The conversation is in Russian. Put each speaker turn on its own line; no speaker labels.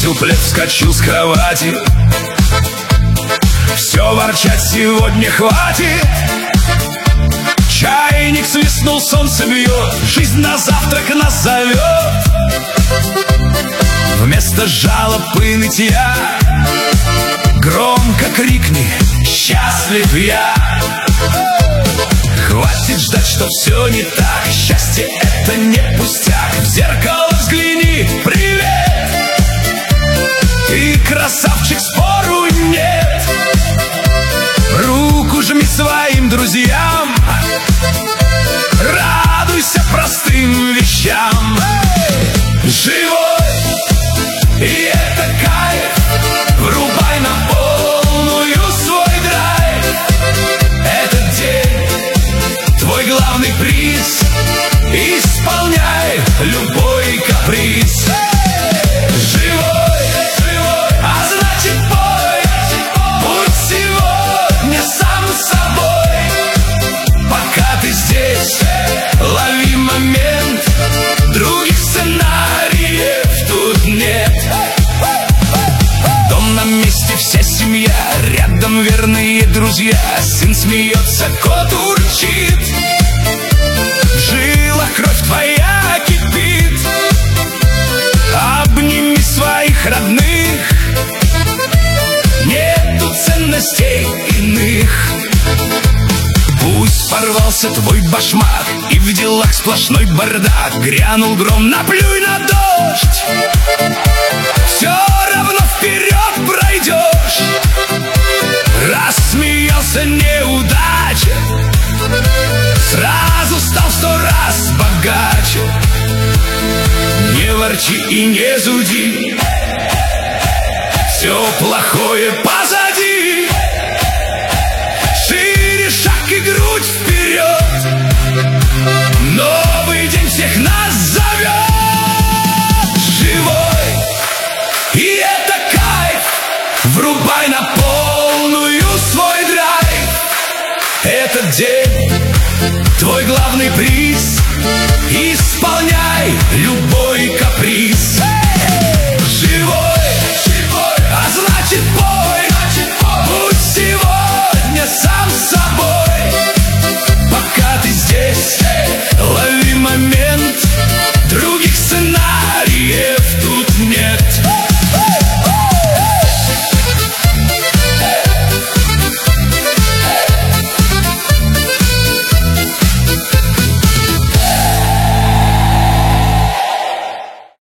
Бросил плед, вскочил с кровати. Все, ворчать сегодня хватит. Чайник свистнул, солнце бьет, жизнь на завтрак нас зовет. Вместо жалоб и нытья громко крикни: счастлив я! Хватит ждать, что все не так. Счастье — это не пустяк. В зеркало взгляни, привет! Ты красавчик, спору нет. Руку жми своим друзьям. Радуйся простым вещам. Живой, и это кайф. Врубай на полную свой драйв. Этот день твой главный приз. Исполняй любой каприз. Живой, а значит пой. Будь сегодня сам собой. Пока ты здесь, лови момент. Других сценариев тут нет. Дом на месте, вся семья, рядом верные друзья. Сын смеется, кот урчит. В жилах кровь твоя кипит. Обними своих родных. Нету ценностей иных. Пусть порвался твой башмак, и в делах сплошной бардак. Грянул гром, наплюй на дождь. Все равно вперед пройдешь. Рассмеялся неудача, сразу стал в 100 раз богаче. Не ворчи и не зуди. Все плохое позади. Шире шаг и грудь вперед. Новый день всех нас зовет. Живой, и это кайф. Врубай на полную свой драйв. Этот день твой главный приз.